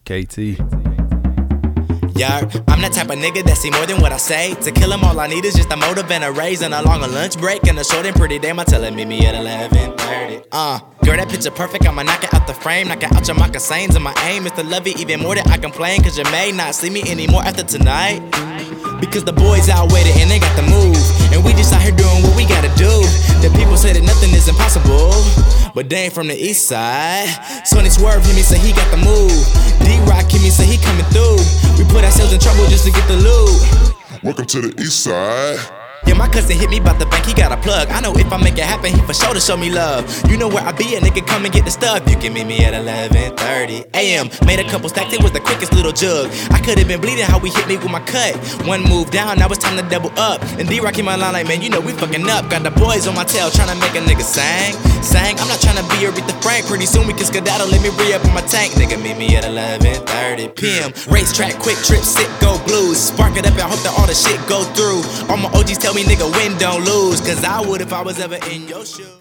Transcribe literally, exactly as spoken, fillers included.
K T. Yeah, I'm that type of nigga that see more than what I say. To kill him, all I need is just a motive and a raise and a longer lunch break and a short and pretty day. My telling meet me at eleven thirty. Uh, girl, that picture perfect. I'ma knock it out the frame, knock it out your moccasins. And my aim is to love you even more than I complain. Cause you may not see me anymore after tonight. Because the boys out with it and they got the move. And we just out here doing what we gotta do. The people say that nothing is impossible, but they ain't from the east side. Sonny Swerve hit me, say he got the move. D-Rock hit me, say he coming through. We put ourselves in trouble just to get the loot. Welcome to the east side. Yeah, my cousin hit me about the bank, he got a plug. I know if I make it happen, he for sure to show me love. You know where I be, a nigga come and get the stuff. You can meet me at eleven thirty a m Made a couple stacks, it was the quickest little jug. I could've been bleeding how we hit me with my cut. One move down, now it's time to double up. And D-Rock in my line like, man, you know we fucking up. Got the boys on my tail tryna make a nigga sang. Sang, I'm not tryna be Aretha Frank. Pretty soon we can skedaddle, let me re-up on my tank. Nigga, meet me at eleven thirty p m Racetrack, quick trip, sit, go blues. Spark it up and hope that all the shit go through. All my O Gs tell me, nigga, win, don't lose. Cause I would if I was ever in your shoes.